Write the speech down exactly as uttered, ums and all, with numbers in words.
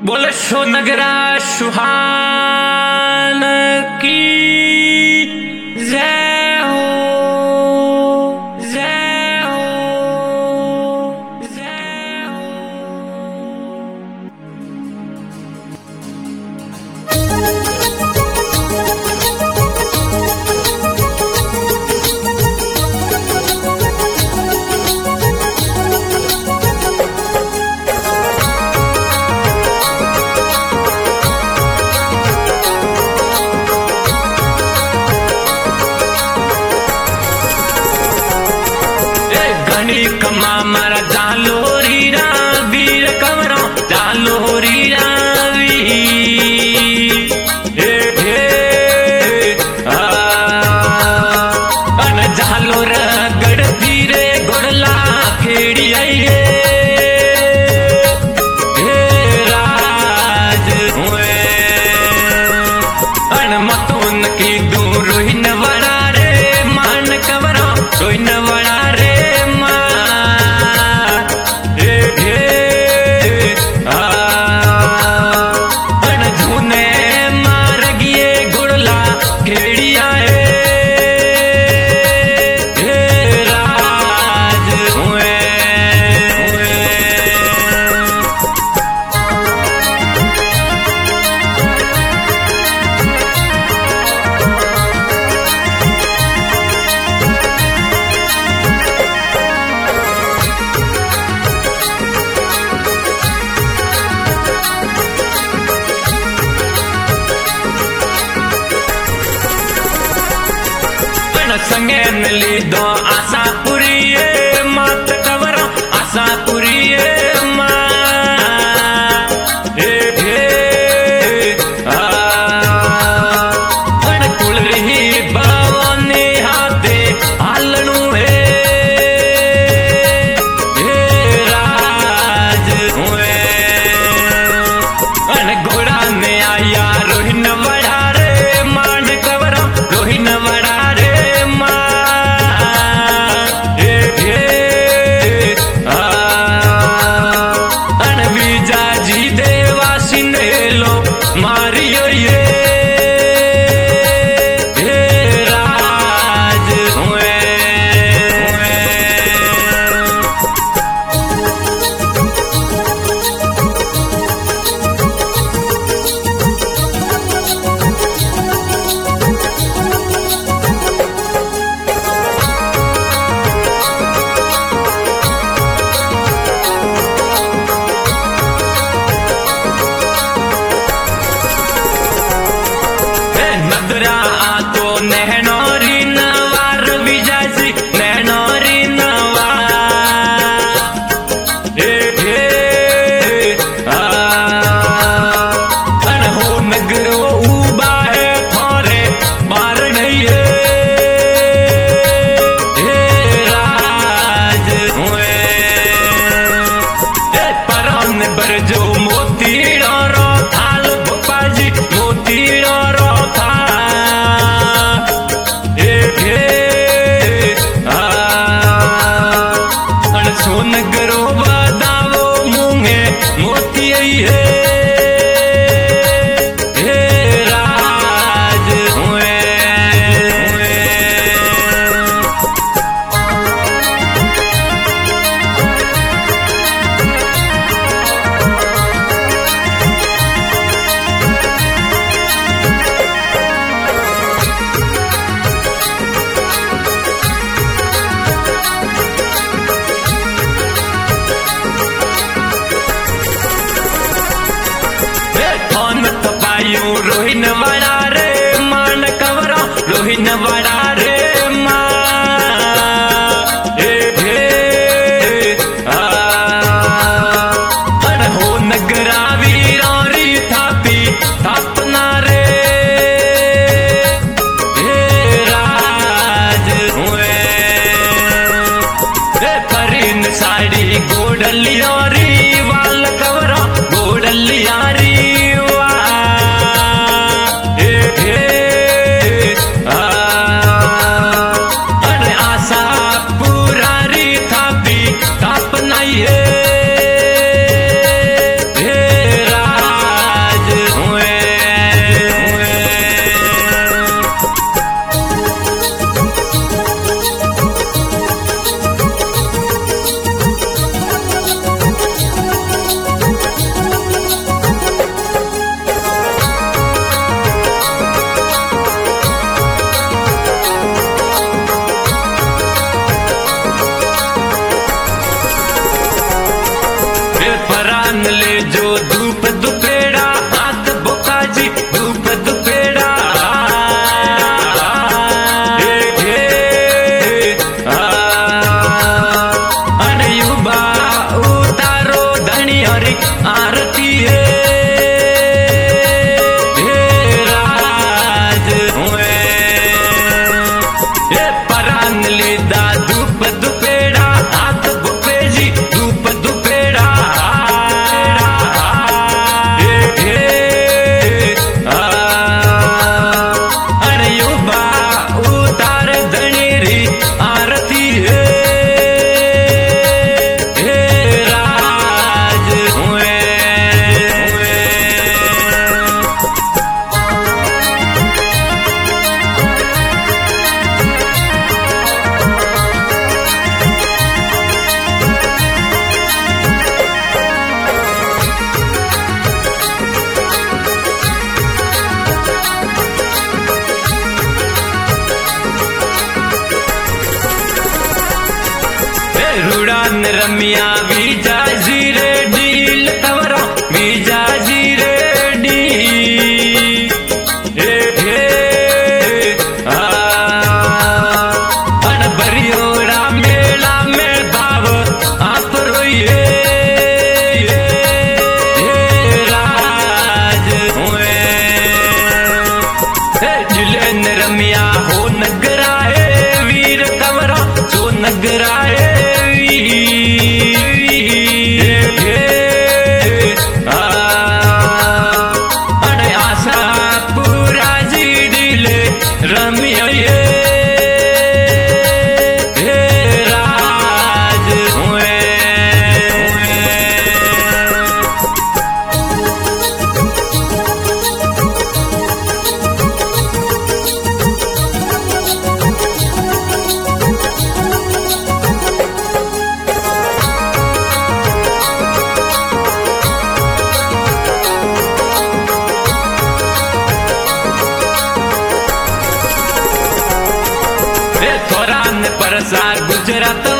बोले सोनगरा सुहान की जय हो, जय हो, जय हो। कमा मारा जालो रीरा वीर कमरा जालो रीरा वी हे हे आ अन जालो रगड़ धीरे गुड़ला खेड़ी आई हे राज हुए अन मतोन की दूर ही न वड़ा रे मान कवरा कोई न वड़ा रे संगे मिली दो आशा पूरी मात कवर आशा पूरी माँ कुल रही बावने हाथे हालनू है राज हुए घोड़ा ने आया रोहिन बढ़ा रे मान कवर रोहिन बढ़ा जो मोती रो थाल भोपाजी मोती रो था सोन गरो बदावो मुंगे मोती है रोहिन वड़ा रे मान कवरा रोहिन वड़ा रे माँ हो नगरा वीरी थापी थापना रे राज हुए परिन साड़ी गोडलिया री वाल कवरा गोडलिया री आशा पुरारी थापी ताप नहीं है। परान ले जो धूप दुपेड़ा हाथ बोका जी धूप दुपेड़ा हे हे अनयुबा उतारो धनी हरि आरती है रुड़ान रमिया वीजा जीरे डील कवरा वीजा जीरे डी हे हे अन बरियोड़ा मेला में भाव आप रोइए राज हुए जुलेन रमिया हो नगराए वीर कवरा जो नगराए रमिया ये राज हुए थोरान परसा गुजरात